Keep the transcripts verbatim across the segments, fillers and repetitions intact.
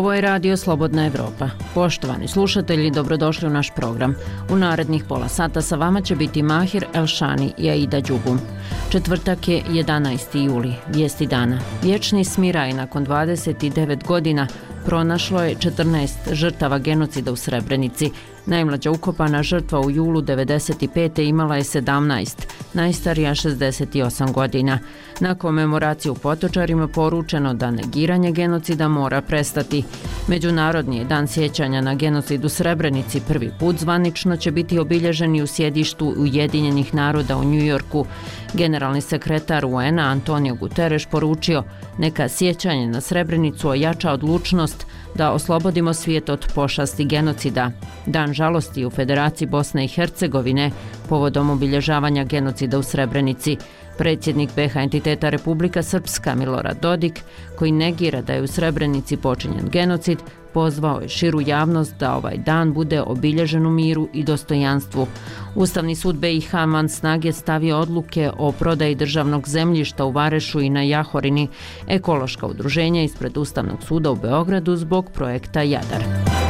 Ovo je Radio Slobodna Evropa. Poštovani slušatelji, dobrodošli u naš program. U narednih pola sata sa vama će biti Mahir Elšani i Aida Đugum. Četvrtak je jedanaesti juli, vijesti dana. Vječni smiraj nakon dvadeset devet godina pronašlo je četrnaest žrtava genocida u Srebrenici. Najmlađa ukopana žrtva u julu devedeset pete imala je sedamnaest, najstarija šezdeset osam godina. Na komemoraciji u Potočarima poručeno da negiranje genocida mora prestati. Međunarodni je dan sjećanja na genocid u Srebrenici prvi put zvanično će biti obilježen i u sjedištu Ujedinjenih naroda u Njujorku. Generalni sekretar U N-a Antonio Guterres poručio: neka sjećanje na Srebrenicu ojača odlučnost da oslobodimo svijet od pošasti genocida. Dan žalosti u Federaciji Bosne i Hercegovine povodom obilježavanja genocida u Srebrenici. Predsjednik B iH entiteta Republika Srpska Milorad Dodik, koji negira da je u Srebrenici počinjen genocid, pozvao je širu javnost da ovaj dan bude obilježen u miru i dostojanstvu. Ustavni sud B iH van snage stavio odluke o prodaji državnog zemljišta u Varešu i na Jahorini, ekološka udruženja ispred Ustavnog suda u Beogradu zbog projekta Jadar.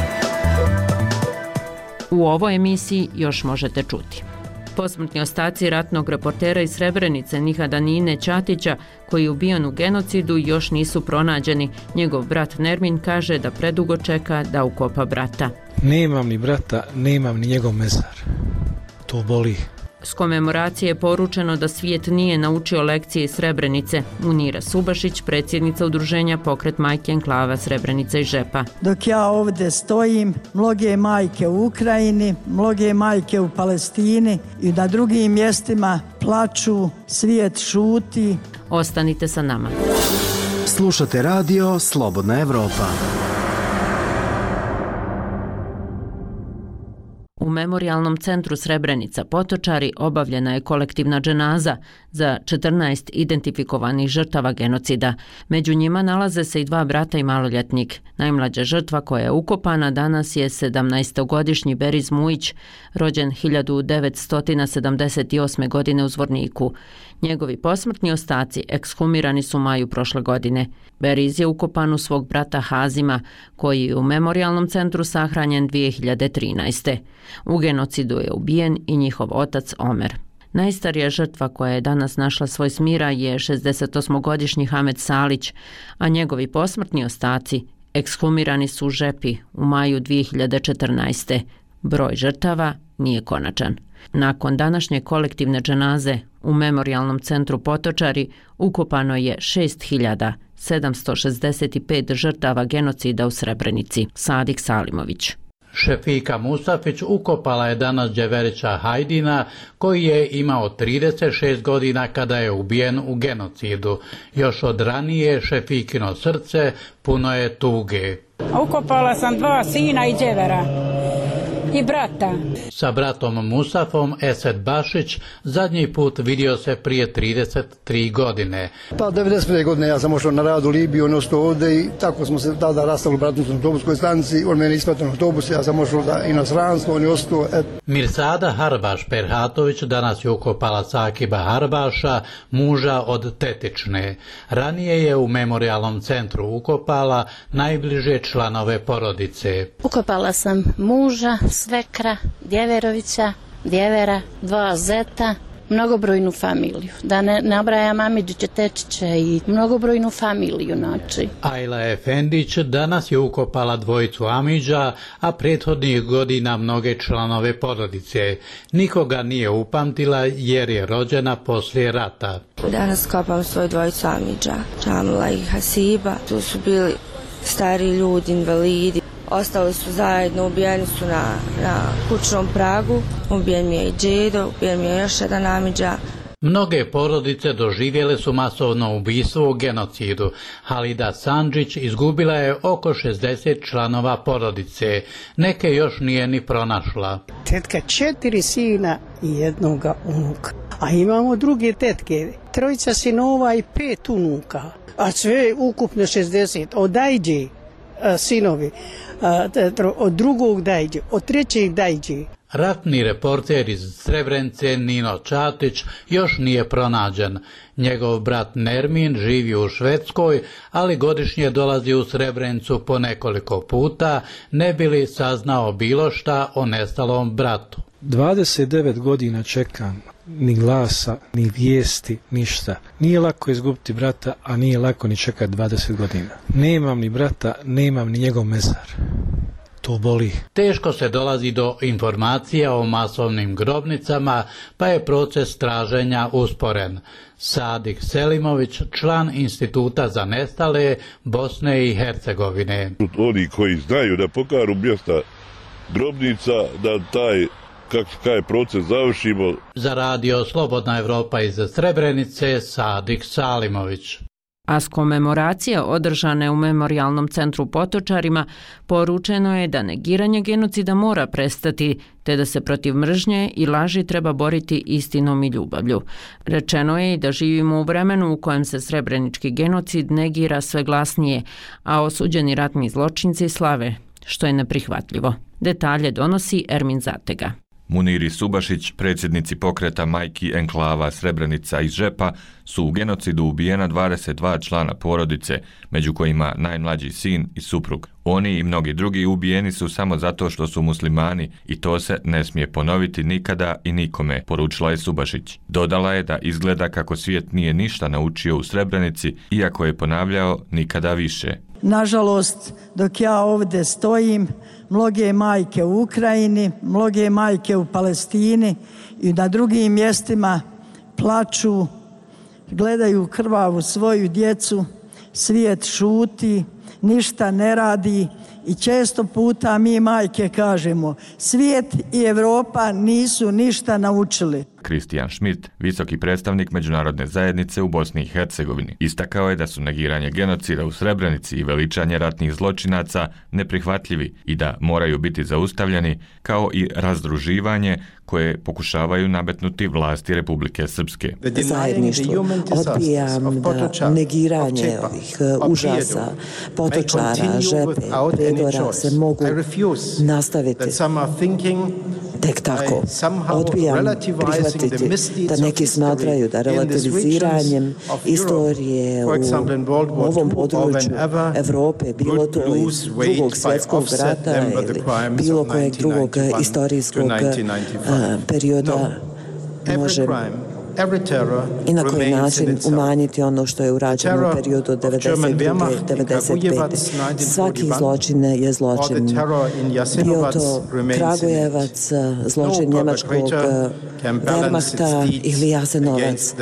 U ovoj emisiji još možete čuti: posmrtni ostaci ratnog reportera iz Srebrenice Nihada Nine Ćatića, koji je ubijen u genocidu, još nisu pronađeni. Njegov brat Nermin kaže da predugo čeka da ukopa brata. Nemam ni brata, nemam ni njegov mezar. To boli. S komemoracije je poručeno da svijet nije naučio lekcije iz Srebrenice. Munira Subašić, predsjednica udruženja Pokret majke enklava Srebrenica i Žepa. Dok ja ovdje stojim, mnoge majke u Ukrajini, mnoge majke u Palestini i na drugim mjestima plaču, svijet šuti. Ostanite sa nama. Slušate Radio Slobodna Evropa. U Memorijalnom centru Srebrenica Potočari obavljena je kolektivna dženaza za četrnaest identifikovanih žrtava genocida. Među njima nalaze se i dva brata i maloljetnik. Najmlađa žrtva koja je ukopana danas je sedamnaestogodišnji Beriz Mujić, rođen hiljadu devetsto sedamdeset osme. godine u Zvorniku. Njegovi posmrtni ostaci ekshumirani su u maju prošle godine. Beriz je ukopan u svog brata Hazima, koji je u Memorijalnom centru sahranjen dvije hiljade trinaeste. U genocidu je ubijen i njihov otac Omer. Najstarija žrtva koja je danas našla svoj smiraj je šezdesetosmogodišnji Hamed Salić, a njegovi posmrtni ostaci ekshumirani su u Žepi u maju dvije hiljade četrnaeste. Broj žrtava nije konačan. Nakon današnje kolektivne dženaze u Memorijalnom centru Potočari ukopano je šest hiljada sedamsto šezdeset pet žrtava genocida u Srebrenici. Sadik Salimović. Šefika Musafić ukopala je danas Đeverića Hajdina, koji je imao trideset šest godina kada je ubijen u genocidu. Još od ranije Šefikino srce puno je tuge. Ukopala sam dva sina i Đevera i brata. Sa bratom Musafom Esed Bašić zadnji put vidio se prije trideset tri godine. Pa devedeset prve godine ja sam ošao na rad u Libiju, on ostao ovdje i tako smo se tada rastali u Bratunskoj autobuskoj stanici. On meni ispratio na autobus, ja sam ošao za inostranstvo, on je ostao. Et. Mirsada Harbaš Perhatović danas je ukopala Sakiba Harbaša, muža od tetične. Ranije je u Memorijalnom centru ukopala najbliže članove porodice. Ukopala sam muža, svekra, Djeverovića, Djevera, dva zeta, mnogobrojnu familiju. Da ne nabrajam Amidžiće, Tečiće i mnogobrojnu familiju. Znači. Ajla Efendić danas je ukopala dvojicu Amidža, a prethodnih godina mnoge članove porodice. Nikoga nije upamtila jer je rođena poslije rata. Danas kopam svoju dvojicu Amidža, Čamila i Hasiba. Tu su bili stari ljudi, invalidi. Ostali su zajedno, ubijeni su na, na kućnom pragu, ubijen mi je i džedo, ubijen mi je još jedan Amidža. Mnoge porodice doživjele su masovno ubistvo u genocidu. Halida Sandžić izgubila je oko šezdeset članova porodice. Neke još nije ni pronašla. Tetka četiri sina i jednoga unuka. A imamo druge tetke, trojica sinova i pet unuka. A sve ukupno šezdeset. Odajđe a, sinovi, a, od drugog da iđe, od trećeg da iđe. Ratni reporter iz Srebrenice Nino Čatić još nije pronađen. Njegov brat Nermin živi u Švedskoj, ali godišnje dolazi u Srebrenicu po nekoliko puta, ne bi li saznao bilo šta o nestalom bratu. dvadeset devet godina čekam, ni glasa, ni vijesti, ništa. Nije lako izgubiti brata, a nije lako ni čekati dvadeset godina. Nemam ni brata, nemam ni njegov mezar. To boli. Teško se dolazi do informacija o masovnim grobnicama, pa je proces traženja usporen. Sadik Selimović, član Instituta za nestale Bosne i Hercegovine. Oni koji znaju da pokaru mjesta grobnica, da taj kako je proces završimo. Za radio Slobodna Evropa iz Srebrenice, Sadik Salimović. A s komemoracije održane u Memorijalnom centru Potočarima poručeno je da negiranje genocida mora prestati, te da se protiv mržnje i laži treba boriti istinom i ljubavlju. Rečeno je i da živimo u vremenu u kojem se srebrenički genocid negira sve glasnije, a osuđeni ratni zločinci slave, što je neprihvatljivo. Detalje donosi Ermin Zatega. Muniri Subašić, predsjednici pokreta Majki enklava Srebrenica iz Žepa, su u genocidu ubijena dvadeset dva člana porodice, među kojima najmlađi sin i suprug. Oni i mnogi drugi ubijeni su samo zato što su muslimani i to se ne smije ponoviti nikada i nikome, poručila je Subašić. Dodala je da izgleda kako svijet nije ništa naučio u Srebrenici, iako je ponavljao nikada više. Nažalost, dok ja ovdje stojim, mnoge majke u Ukrajini, mnoge majke u Palestini i na drugim mjestima plaču, gledaju krvavu svoju djecu, svijet šuti, ništa ne radi i često puta mi majke kažemo, svijet i Europa nisu ništa naučili. Kristijan Schmidt, visoki predstavnik međunarodne zajednice u Bosni i Hercegovini, istakao je da su negiranje genocida u Srebrenici i veličanje ratnih zločinaca neprihvatljivi i da moraju biti zaustavljeni, kao i razdruživanje koje pokušavaju nametnuti vlasti Republike Srpske. Zajedništvo, odbijam da negiranje ovih užasa, Potočara, Žepe, Prijedora se mogu nastaviti tek tako. Odbijam prihvatiti da neki smatraju da relativiziranjem istorije u ovom području Evrope, bilo to iz drugog svjetskog rata ili bilo kojeg drugog istorijskog perioda može i na koji način umanjiti ono što je urađeno u periodu od devedeset druge do devedeset pete. Svaki zločin je zločin. Bio to Kragujevac, zločin njemačkog Wehrmachta ili Jasenovac.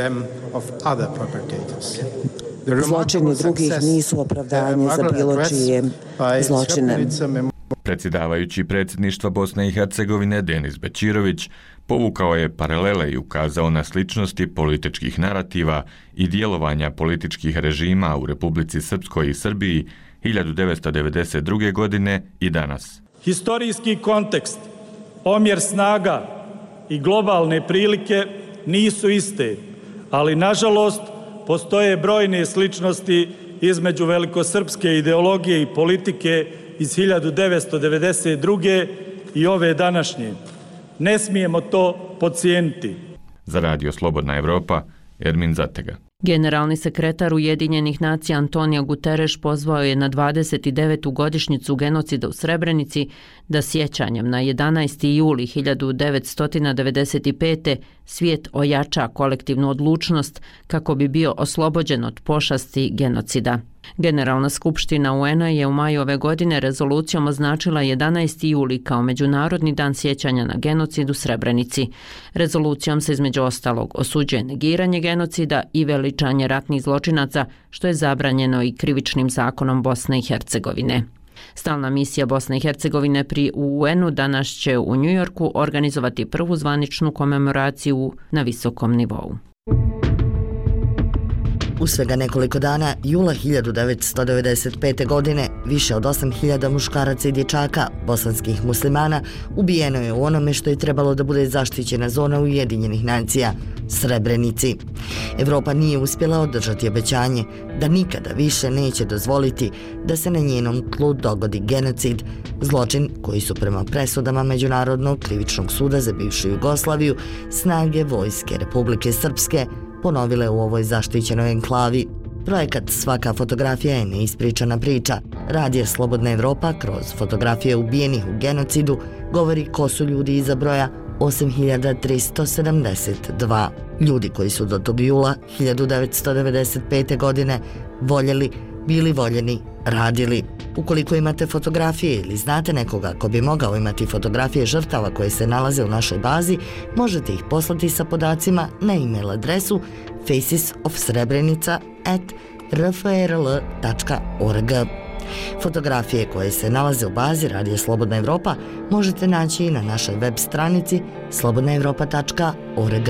Zločini drugih nisu opravdanje za bilo čije zločine. Predsjedavajući predsjedništva Bosne i Hercegovine Denis Bećirović povukao je paralele i ukazao na sličnosti političkih narativa i djelovanja političkih režima u Republici Srpskoj i Srbiji hiljadu devetsto devedeset druge. godine i danas. Historijski kontekst, omjer snaga i globalne prilike nisu iste, ali nažalost postoje brojne sličnosti između velikosrpske ideologije i politike iz hiljadu devetsto devedeset druge. i ove današnje. Ne smijemo to podcijeniti. Za radio Slobodna Evropa, Ermin Zatega. Generalni sekretar Ujedinjenih nacija Antonio Guterres pozvao je na dvadeset devetu godišnjicu genocida u Srebrenici da sjećanjem na jedanaesti juli hiljadu devetsto devedeset pete. svijet ojača kolektivnu odlučnost kako bi bio oslobođen od pošasti genocida. Generalna skupština U N-a je u maju ove godine rezolucijom označila jedanaesti juli kao Međunarodni dan sjećanja na genocid u Srebrenici. Rezolucijom se između ostalog osuđuje negiranje genocida i veličanje ratnih zločinaca, što je zabranjeno i krivičnim zakonom Bosne i Hercegovine. Stalna misija Bosne i Hercegovine pri U N-u danas će u Njujorku organizovati prvu zvaničnu komemoraciju na visokom nivou. U svega nekoliko dana, jula hiljadu devetsto devedeset pete. godine, više od osam hiljada muškaraca i dječaka, bosanskih muslimana, ubijeno je u onome što je trebalo da bude zaštićena zona Ujedinjenih nacija, Srebrenici. Evropa nije uspjela održati obećanje da nikada više neće dozvoliti da se na njenom tlu dogodi genocid, zločin koji su prema presudama Međunarodnog krivičnog suda za bivšu Jugoslaviju snage vojske Republike Srpske ponovile u ovoj zaštićenoj enklavi. Projekat Svaka fotografija je neispričana priča. Radio Slobodna Evropa kroz fotografije ubijenih u genocidu govori ko su ljudi iza broja osam hiljada tristo sedamdeset dva. Ljudi koji su do tog jula hiljadu devetsto devedeset pete. godine voljeli, bili voljeni, radili. Ukoliko imate fotografije ili znate nekoga ko bi mogao imati fotografije žrtava koje se nalaze u našoj bazi, možete ih poslati sa podacima na e-mail adresu faces of srebrenica at r f r l tačka org. Fotografije koje se nalaze u bazi Radio Slobodna Evropa možete naći i na našoj web stranici slobodna evropa tačka org.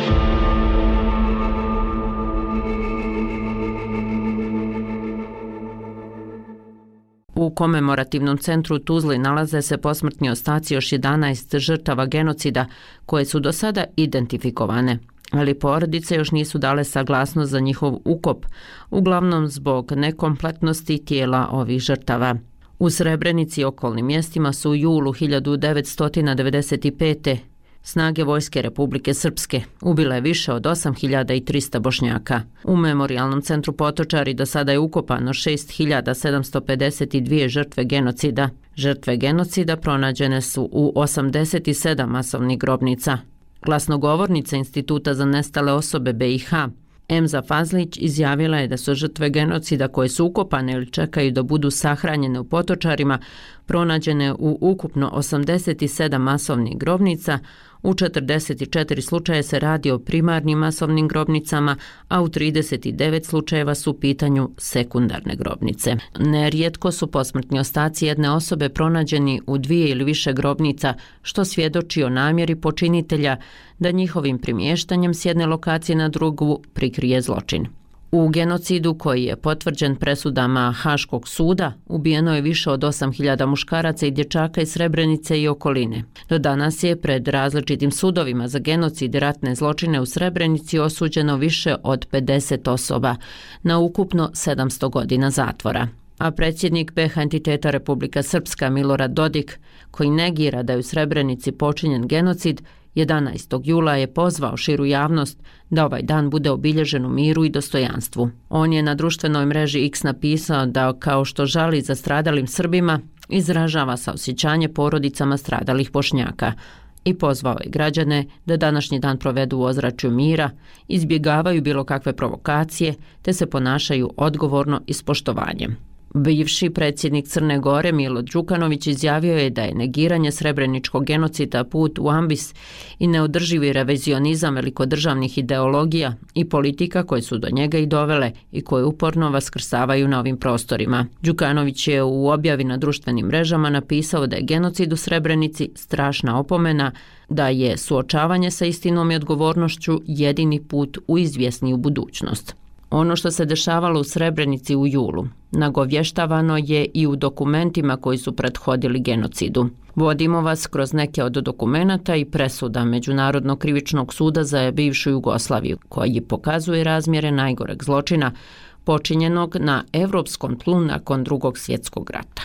U komemorativnom centru u Tuzli nalaze se posmrtni ostaci još jedanaest žrtava genocida koje su do sada identifikovane, ali porodice još nisu dale saglasnost za njihov ukop, uglavnom zbog nekompletnosti tijela ovih žrtava. U Srebrenici i okolnim mjestima su u julu hiljadu devetsto devedeset pete. snage vojske Republike Srpske ubile više od osam hiljada tristo Bošnjaka. U memorijalnom centru Potočari do sada je ukopano šest hiljada sedamsto pedeset dvije žrtve genocida. Žrtve genocida pronađene su u osamdeset sedam masovnih grobnica. Glasnogovornica Instituta za nestale osobe be i ha, Emza Fazlić, izjavila je da su žrtve genocida koje su ukopane ili čekaju da budu sahranjene u Potočarima pronađene u ukupno osamdeset sedam masovnih grobnica. U četrdeset četiri slučaje se radi o primarnim masovnim grobnicama, a u trideset devet slučajeva su u pitanju sekundarne grobnice. Nerijetko su posmrtni ostaci jedne osobe pronađeni u dvije ili više grobnica, što svjedoči o namjeri počinitelja da njihovim primještanjem s jedne lokacije na drugu prikrije zločin. U genocidu koji je potvrđen presudama Haškog suda ubijeno je više od osam hiljada muškaraca i dječaka iz Srebrenice i okoline. Do danas je pred različitim sudovima za genocid i ratne zločine u Srebrenici osuđeno više od pedeset osoba na ukupno sedamsto godina zatvora. A predsjednik be ha entiteta Republika Srpska Milorad Dodik, koji negira da je u Srebrenici počinjen genocid, jedanaestog jula je pozvao širu javnost da ovaj dan bude obilježen u miru i dostojanstvu. On je na društvenoj mreži X napisao da kao što žali za stradalim Srbima, izražava saosjećanje porodicama stradalih Bošnjaka i pozvao je građane da današnji dan provedu u ozračju mira, izbjegavaju bilo kakve provokacije te se ponašaju odgovorno i s poštovanjem. Bivši predsjednik Crne Gore Milo Đukanović izjavio je da je negiranje srebreničkog genocida put u ambis i neodrživi revizionizam velikodržavnih ideologija i politika koje su do njega i dovele i koje uporno vaskrsavaju na ovim prostorima. Đukanović je u objavi na društvenim mrežama napisao da je genocid u Srebrenici strašna opomena, da je suočavanje sa istinom i odgovornošću jedini put u izvjesniju budućnost. Ono što se dešavalo u Srebrenici u julu nagovještavano je i u dokumentima koji su prethodili genocidu. Vodimo vas kroz neke od dokumenata i presuda Međunarodnog krivičnog suda za bivšu Jugoslaviju, koji pokazuje razmjere najgoreg zločina počinjenog na evropskom tlu nakon Drugog svjetskog rata.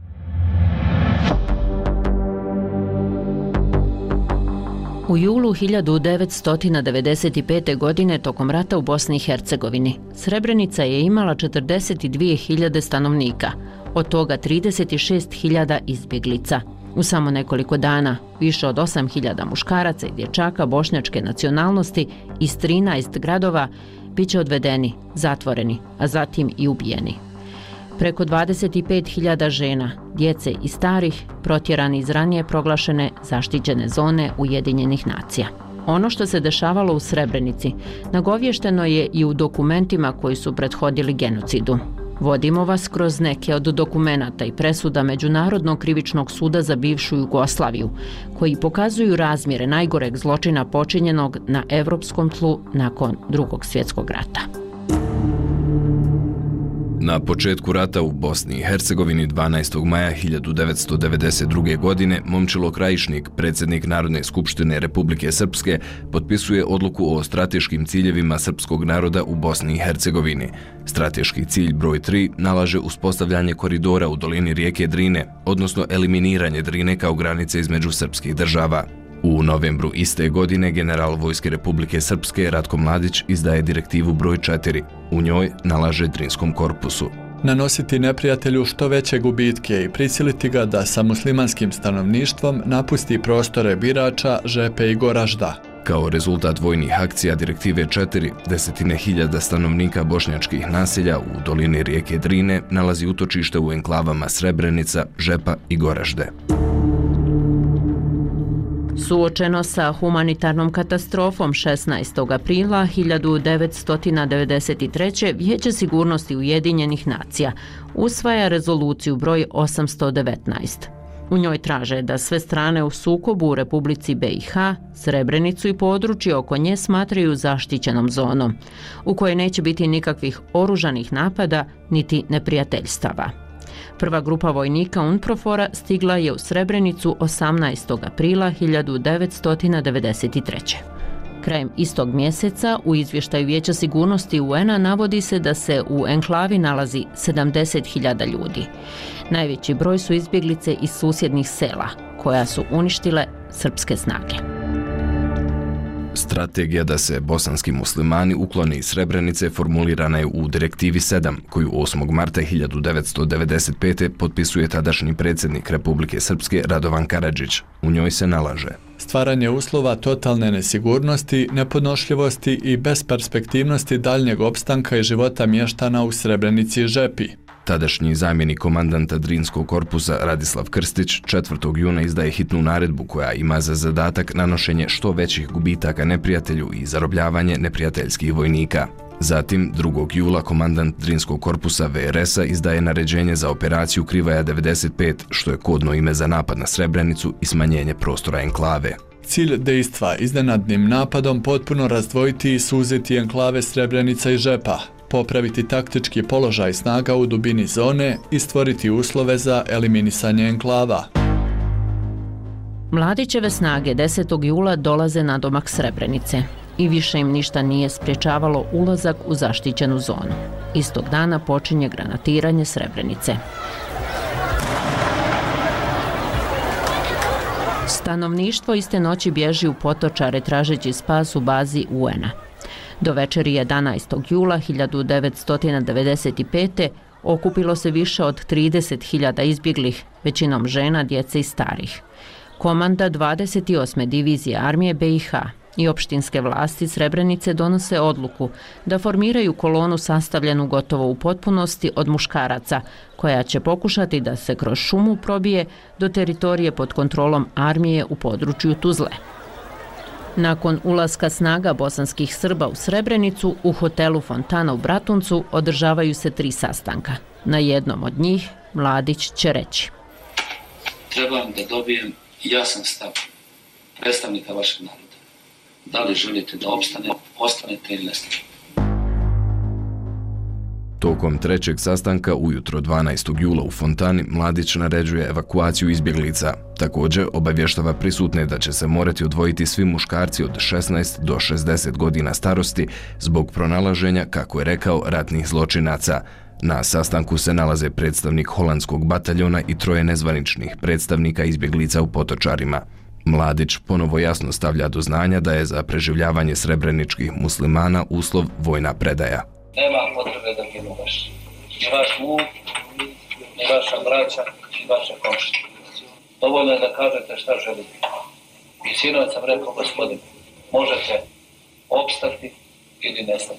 U julu hiljadu devetsto devedeset pete. godine tokom rata u Bosni i Hercegovini Srebrenica je imala četrdeset dvije hiljade stanovnika, od toga trideset šest hiljada izbjeglica. U samo nekoliko dana više od osam hiljada muškaraca i dječaka bošnjačke nacionalnosti iz trinaest gradova bit će odvedeni, zatvoreni, a zatim i ubijeni. Preko dvadeset pet hiljada žena, djece i starih protjerani iz ranije proglašene zaštićene zone Ujedinjenih nacija. Ono što se dešavalo u Srebrenici nagovješteno je i u dokumentima koji su prethodili genocidu. Vodimo vas kroz neke od dokumenata i presuda Međunarodnog krivičnog suda za bivšu Jugoslaviju, koji pokazuju razmjere najgoreg zločina počinjenog na evropskom tlu nakon Drugog svjetskog rata. Na početku rata u Bosni i Hercegovini dvanaestog maja hiljadu devetsto devedeset druge. godine Momčilo Krajišnik, predsjednik Narodne skupštine Republike Srpske, potpisuje odluku o strateškim ciljevima srpskog naroda u Bosni i Hercegovini. Strateški cilj broj tri nalaže uspostavljanje koridora u dolini rijeke Drine, odnosno eliminiranje Drine kao granice između srpskih država. U novembru iste godine general Vojske Republike Srpske Ratko Mladić izdaje direktivu broj četiri. U njoj nalaže Drinskom korpusu nanositi neprijatelju što veće gubitke i prisiliti ga da sa muslimanskim stanovništvom napusti prostore Birača, Žepe i Goražda. Kao rezultat vojnih akcija direktive četiri, desetine hiljada stanovnika bošnjačkih naselja u dolini rijeke Drine nalazi utočište u enklavama Srebrenica, Žepa i Goražde. Suočeno sa humanitarnom katastrofom šesnaestog aprila hiljadu devetsto devedeset treće. Vijeće sigurnosti Ujedinjenih nacija usvaja rezoluciju broj osamsto devetnaest. U njoj traže da sve strane u sukobu u Republici B i H, Srebrenicu i područje oko nje smatraju zaštićenom zonom, u kojoj neće biti nikakvih oružanih napada niti neprijateljstava. Prva grupa vojnika UNPROFOR-a stigla je u Srebrenicu osamnaestog aprila hiljadu devetsto devedeset treće. Krajem istog mjeseca u izvještaju Vijeća sigurnosti U N-a navodi se da se u enklavi nalazi sedamdeset hiljada ljudi. Najveći broj su izbjeglice iz susjednih sela, koja su uništile srpske snage. Strategija da se bosanski muslimani uklone iz Srebrenice formulirana je u direktivi sedam, koju osmog marta hiljadu devetsto devedeset pete. potpisuje tadašnji predsjednik Republike Srpske Radovan Karadžić. U njoj se nalaže stvaranje uslova totalne nesigurnosti, nepodnošljivosti i besperspektivnosti daljnjeg opstanka i života mještana u Srebrenici i Žepi. Tadašnji zamjenik komandanta Drinskog korpusa Radislav Krstić četvrtog juna izdaje hitnu naredbu koja ima za zadatak nanošenje što većih gubitaka neprijatelju i zarobljavanje neprijateljskih vojnika. Zatim, drugog jula komandant Drinskog korpusa V R S-a izdaje naređenje za operaciju Krivaja devedeset pet, što je kodno ime za napad na Srebrenicu i smanjenje prostora enklave. Cilj dejstva iznenadnim napadom potpuno razdvojiti i suziti enklave Srebrenica i Žepa, popraviti taktički položaj snaga u dubini zone i stvoriti uslove za eliminisanje enklava. Mladićeve snage desetog jula dolaze na domak Srebrenice i više im ništa nije sprječavalo ulazak u zaštićenu zonu. Istog dana počinje granatiranje Srebrenice. Stanovništvo iste noći bježi u Potočare tražeći spas u bazi U N-a. Do večeri jedanaestog jula hiljadu devetsto devedeset pete. okupilo se više od trideset hiljada izbjeglih, većinom žena, djece i starih. Komanda dvadeset osme divizije armije B i H i opštinske vlasti Srebrenice donose odluku da formiraju kolonu sastavljenu gotovo u potpunosti od muškaraca, koja će pokušati da se kroz šumu probije do teritorije pod kontrolom armije u području Tuzle. Nakon ulaska snaga bosanskih Srba u Srebrenicu, u hotelu Fontana u Bratuncu održavaju se tri sastanka. Na jednom od njih Mladić će reći: trebam da dobijem jasan stav predstavnika vašeg naroda. Da li želite da opstane, ostanete ili nestanete. Tokom trećeg sastanka ujutro dvanaestog jula u Fontani Mladić naređuje evakuaciju izbjeglica. Također obavještava prisutne da će se morati odvojiti svi muškarci od šesnaest do šezdeset godina starosti zbog pronalaženja, kako je rekao, ratnih zločinaca. Na sastanku se nalaze predstavnik holandskog bataljona i troje nezvaničnih predstavnika izbjeglica u Potočarima. Mladić ponovo jasno stavlja do znanja da je za preživljavanje srebreničkih muslimana uslov vojna predaja. Nema potrebe da ginu vaš. Ni vaš muk, ni vaša braća, ni vaše komšije. Dovoljno je da kažete šta želite. I sinoć sam rekao, gospodine, možete opstati ili nestati.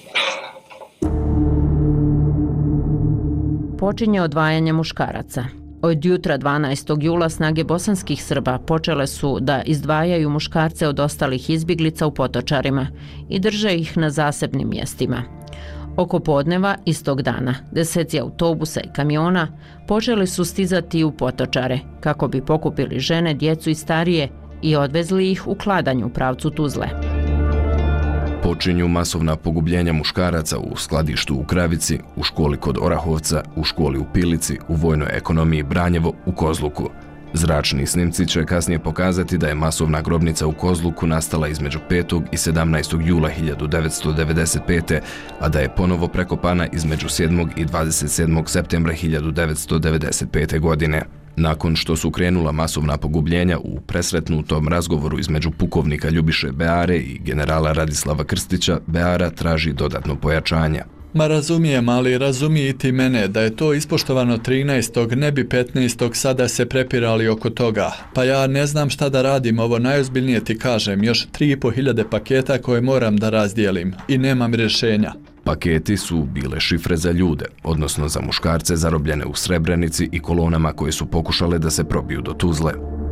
Počinje odvajanje muškaraca. Od jutra dvanaestog jula snage bosanskih Srba počele su da izdvajaju muškarce od ostalih izbjeglica u Potočarima i drže ih na zasebnim mjestima. Oko podneva istog dana deseci autobusa i kamiona počeli su stizati u Potočare kako bi pokupili žene, djecu i starije i odvezli ih u Kladanj u pravcu Tuzle. počinju masovna pogubljenja muškaraca u skladištu u Kravici, u školi kod Orahovca, u školi u Pilici, u vojnoj ekonomiji Branjevo, u Kozluku. Zračni snimci će kasnije pokazati da je masovna grobnica u Kozluku nastala između petog i sedamnaestog jula hiljadu devetsto devedeset pete. a da je ponovo prekopana između sedmog i dvadeset sedmog septembra hiljadu devetsto devedeset pete. godine. Nakon što su krenula masovna pogubljenja u presretnutom razgovoru između pukovnika Ljubiše Beare i generala Radislava Krstića, Beara traži dodatno pojačanje. Ma razumijem, ali razumije i ti mene da je to ispoštovano trinaestog, ne bi petnaestog sada se prepirali oko toga. Pa ja ne znam šta da radim, ovo najozbiljnije ti kažem, još tri i po hiljade paketa koje moram da razdijelim i nemam rješenja. Paketi su bile šifre za ljude, odnosno za muškarce zarobljene u Srebrenici i kolonama koje su pokušale da se probiju do Tuzle.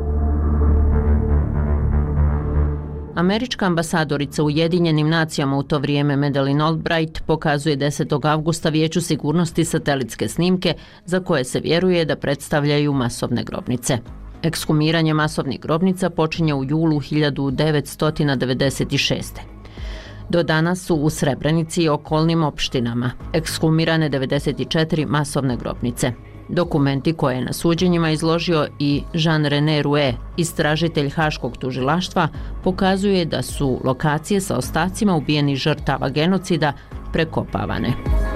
Američka ambasadorica u Ujedinjenim nacijama u to vrijeme Madeleine Albright pokazuje desetog avgusta Vijeću sigurnosti satelitske snimke za koje se vjeruje da predstavljaju masovne grobnice. Ekshumiranje masovnih grobnica počinje u julu hiljadu devetsto devedeset šeste. Do danas su u Srebrenici i okolnim opštinama ekshumirane devedeset četiri masovne grobnice. Dokumenti koje je na suđenjima izložio i Jean-René Rouet, istražitelj Haškog tužilaštva, pokazuje da su lokacije sa ostacima ubijenih žrtava genocida prekopavane.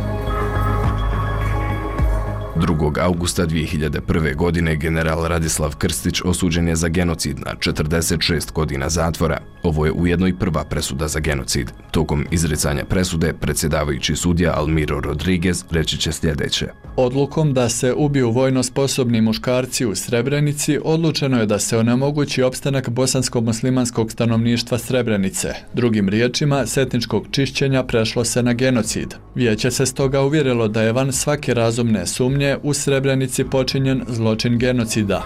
drugog avgusta dvije hiljade prve. godine general Radislav Krstić osuđen je za genocid na četrdeset šest godina zatvora. Ovo je ujedno i prva presuda za genocid. Tokom izricanja presude, predsjedavajući sudija Almiro Rodriguez reći će sljedeće. Odlukom da se ubiju vojno sposobni muškarci u Srebrenici odlučeno je da se onemogući opstanak bosansko-muslimanskog stanovništva Srebrenice. Drugim riječima, s etničkog čišćenja prešlo se na genocid. Vijeće se stoga uvjerilo da je van svake razumne sumnje u Srebrenici počinjen zločin genocida.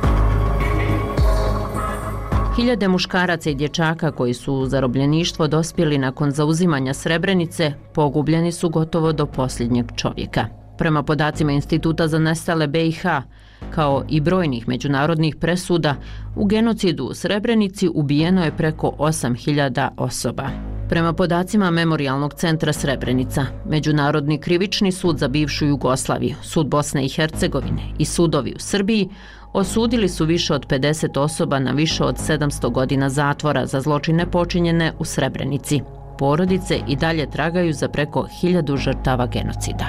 Hiljade muškaraca i dječaka koji su u zarobljeništvo dospjeli nakon zauzimanja Srebrenice pogubljeni su gotovo do posljednjeg čovjeka. Prema podacima Instituta za nestale B i H, kao i brojnih međunarodnih presuda, u genocidu u Srebrenici ubijeno je preko osam hiljada osoba. Prema podacima Memorijalnog centra Srebrenica, Međunarodni krivični sud za bivšu Jugoslaviju, sud Bosne i Hercegovine i sudovi u Srbiji osudili su više od pedeset osoba na više od sedamsto godina zatvora za zločine počinjene u Srebrenici. Porodice i dalje tragaju za preko hiljadu žrtava genocida.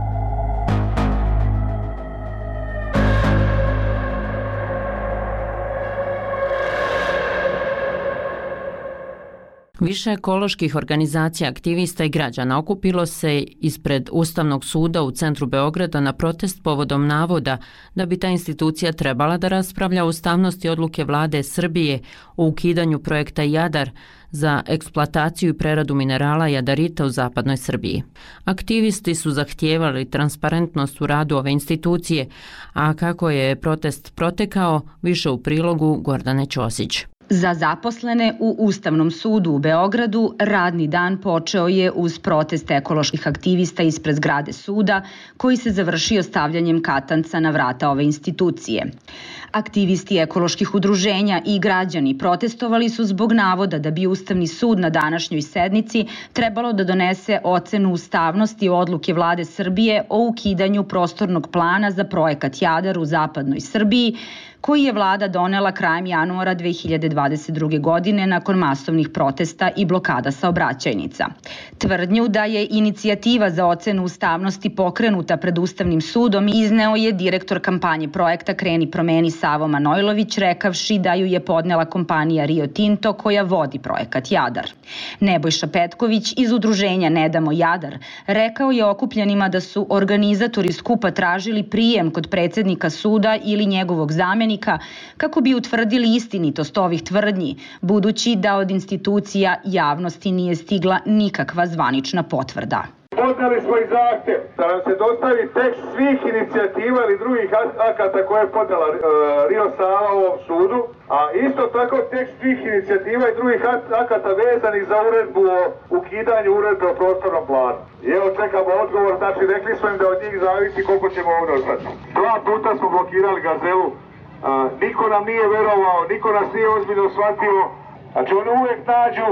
Više ekoloških organizacija, aktivista i građana okupilo se ispred Ustavnog suda u centru Beograda na protest povodom navoda da bi ta institucija trebala da raspravlja o ustavnosti odluke vlade Srbije o ukidanju projekta Jadar za eksploataciju i preradu minerala jadarita u zapadnoj Srbiji. Aktivisti su zahtijevali transparentnost u radu ove institucije, a kako je protest protekao, više u prilogu Gordane Ćosić. Za zaposlene u Ustavnom sudu u Beogradu radni dan počeo je uz protest ekoloških aktivista ispred zgrade suda, koji se završio stavljanjem katanca na vrata ove institucije. Aktivisti ekoloških udruženja i građani protestovali su zbog navoda da bi Ustavni sud na današnjoj sednici trebalo da donese ocenu ustavnosti odluke vlade Srbije o ukidanju prostornog plana za projekat Jadar u zapadnoj Srbiji, koji je vlada donela krajem januara dve hiljade dvadeset druge. godine nakon masovnih protesta i blokada saobraćajnica. Tvrdnju da je inicijativa za ocenu ustavnosti pokrenuta pred Ustavnim sudom izneo je direktor kampanje projekta Kreni promeni Savo Manojlović, rekavši da ju je podnela kompanija Rio Tinto koja vodi projekat Jadar. Nebojša Petković iz udruženja Ne damo Jadar rekao je okupljenima da su organizatori skupa tražili prijem kod predsjednika suda ili njegovog zamjenika kako bi utvrdili istinitost ovih tvrdnji, budući da od institucija javnosti nije stigla nikakva zvanična potvrda. Podneli smo i zahtjev da nam se dostavi tekst svih inicijativa ili drugih akata koje je podnela uh, Rio Sava u ovom sudu, a isto tako tekst svih inicijativa i drugih akata vezanih za uredbu o ukidanju uredbe o prostornom planu. I evo čekamo odgovor, znači rekli smo im da od njih zavisi koliko ćemo ovdje ostati. Dva puta smo blokirali Gazelu, uh, niko nam nije verovao, niko nas nije ozbiljno shvatio, znači oni uvijek nađu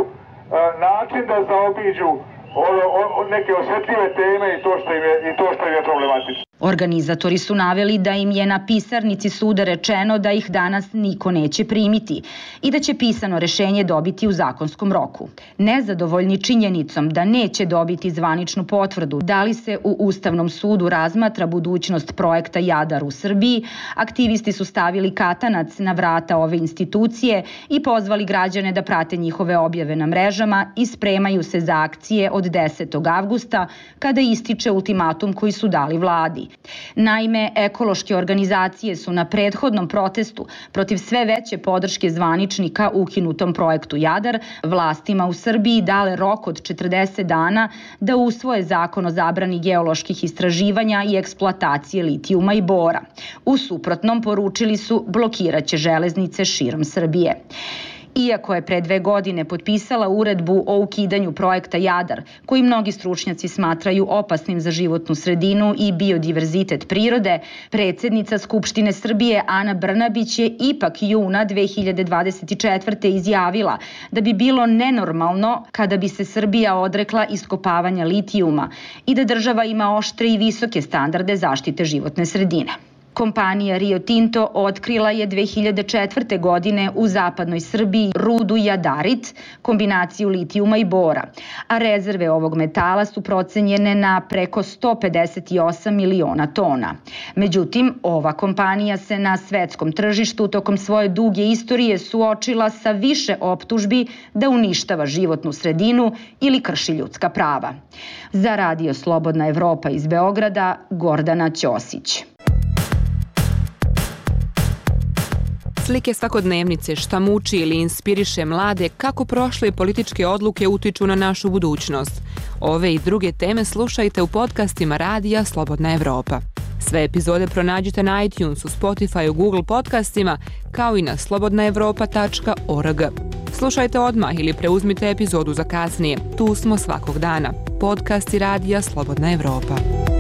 način da zaobiđu neke osjetljive teme i to što im je, i to što im je problematično. Organizatori su naveli da im je na pisarnici suda rečeno da ih danas niko neće primiti i da će pisano rešenje dobiti u zakonskom roku. Nezadovoljni činjenicom da neće dobiti zvaničnu potvrdu da li se u Ustavnom sudu razmatra budućnost projekta Jadar u Srbiji, aktivisti su stavili katanac na vrata ove institucije i pozvali građane da prate njihove objave na mrežama i spremaju se za akcije od desetog avgusta kada ističe ultimatum koji su dali vladi. Naime, ekološke organizacije su na prethodnom protestu protiv sve veće podrške zvaničnika ukinutom projektu Jadar vlastima u Srbiji dale rok od četrdeset dana da usvoje zakon o zabrani geoloških istraživanja i eksploatacije litijuma i bora. U suprotnom, poručili su blokiraće železnice širom Srbije. Iako je pre dve godine potpisala uredbu o ukidanju projekta Jadar, koji mnogi stručnjaci smatraju opasnim za životnu sredinu i biodiverzitet prirode, predsjednica Skupštine Srbije Ana Brnabić je ipak juna dve hiljade dvadeset četvrte. izjavila da bi bilo nenormalno kada bi se Srbija odrekla iskopavanja litijuma i da država ima oštre i visoke standarde zaštite životne sredine. Kompanija Rio Tinto otkrila je dve hiljade četvrte. godine u zapadnoj Srbiji rudu jadarit, kombinaciju litijuma i bora, a rezerve ovog metala su procenjene na preko sto pedeset osam miliona tona. Međutim, ova kompanija se na svetskom tržištu tokom svoje duge istorije suočila sa više optužbi da uništava životnu sredinu ili krši ljudska prava. Za Radio Slobodna Evropa iz Beograda, Gordana Ćosić. Slike svakodnevnice, šta muči ili inspiriše mlade, kako prošle političke odluke utiču na našu budućnost. Ove i druge teme slušajte u podcastima Radija Slobodna Evropa. Sve epizode pronađite na iTunesu, Spotify, Google podcastima, kao i na slobodna evropa tačka org. Slušajte odmah ili preuzmite epizodu za kasnije. Tu smo svakog dana. Podcasti Radija Slobodna Evropa.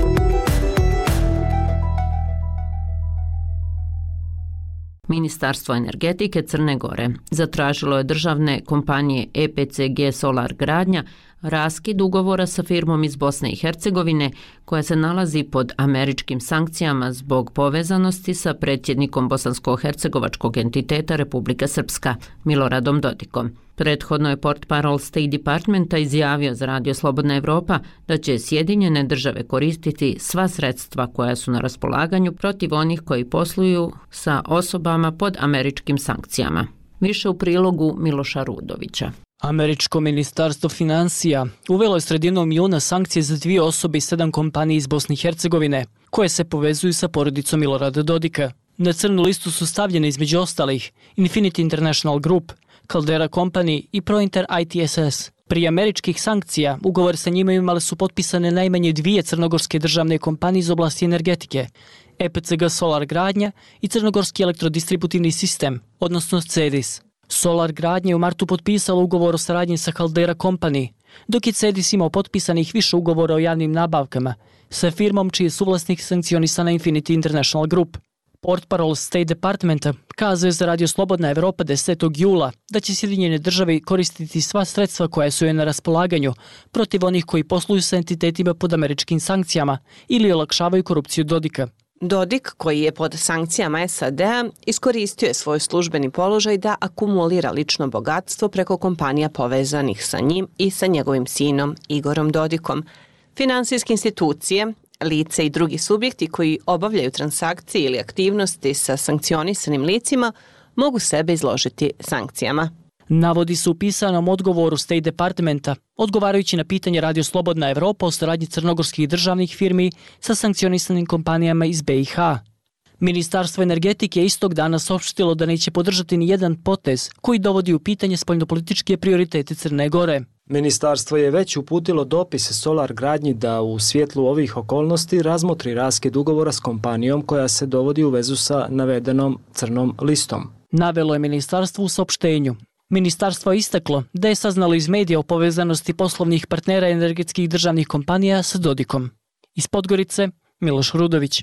Ministarstvo energetike Crne Gore zatražilo je državne kompanije E P C G Solar Gradnja raskid ugovora sa firmom iz Bosne i Hercegovine koja se nalazi pod američkim sankcijama zbog povezanosti sa predsjednikom bosansko-hercegovačkog entiteta Republika Srpska, Miloradom Dodikom. Prethodno je portparol State Departmenta izjavio za Radio Slobodna Evropa da će Sjedinjene države koristiti sva sredstva koja su na raspolaganju protiv onih koji posluju sa osobama pod američkim sankcijama. Više u prilogu Miloša Rudovića. Američko ministarstvo financija uvelo je sredinom juna sankcije za dvije osobe i sedam kompanija iz Bosne i Hercegovine, koje se povezuju sa porodicom Milorada Dodika. Na crnu listu su stavljene između ostalih Infinity International Group, Caldera Company i Prointer I T S S. Prije američkih sankcija, ugovor sa njima imale su potpisane najmanje dvije crnogorske državne kompanije iz oblasti energetike, E P C G Solar Gradnja i Crnogorski elektrodistributivni sistem, odnosno C E D I S. Solar Gradnja je u martu potpisala ugovor o saradnji sa Caldera Company, dok je C E D I S imao potpisanih više ugovora o javnim nabavkama sa firmom čiji je suvlasnik sankcionisana Infinity International Group. Portparol State Departmenta kazao je za Radio Slobodna Evropa desetog jula da će Sjedinjene države koristiti sva sredstva koja su joj na raspolaganju protiv onih koji posluju sa entitetima pod američkim sankcijama ili olakšavaju korupciju Dodika. Dodik, koji je pod sankcijama S A D-a, iskoristio je svoj službeni položaj da akumulira lično bogatstvo preko kompanija povezanih sa njim i sa njegovim sinom Igorom Dodikom. Finansijske institucije, lice i drugi subjekti koji obavljaju transakcije ili aktivnosti sa sankcionisanim licima mogu sebe izložiti sankcijama. Navodi se u pisanom odgovoru State Departmenta, odgovarajući na pitanje Radio Slobodna Evropa o saradnji crnogorskih državnih firmi sa sankcionisanim kompanijama iz B i H. Ministarstvo energetike je istog dana saopštilo da neće podržati ni jedan potez koji dovodi u pitanje spoljnopolitičke prioritete Crne Gore. Ministarstvo je već uputilo dopis Solar Gradnji da u svjetlu ovih okolnosti razmotri raskid ugovora s kompanijom koja se dovodi u vezu sa navedenom crnom listom. Navelo je ministarstvo u saopštenju. Ministarstvo je istaklo da je saznalo iz medija o povezanosti poslovnih partnera energetskih državnih kompanija sa Dodikom. Iz Podgorice, Miloš Rudović.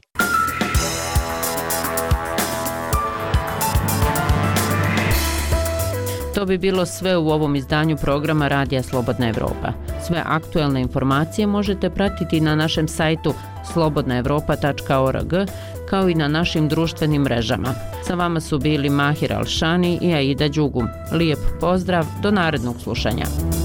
To bi bilo sve u ovom izdanju programa Radija Slobodna Evropa. Sve aktuelne informacije možete pratiti na našem sajtu slobodna evropa tačka org kao i na našim društvenim mrežama. Sa vama su bili Mahir Alšani i Aida Đugum. Lijep pozdrav, do narednog slušanja.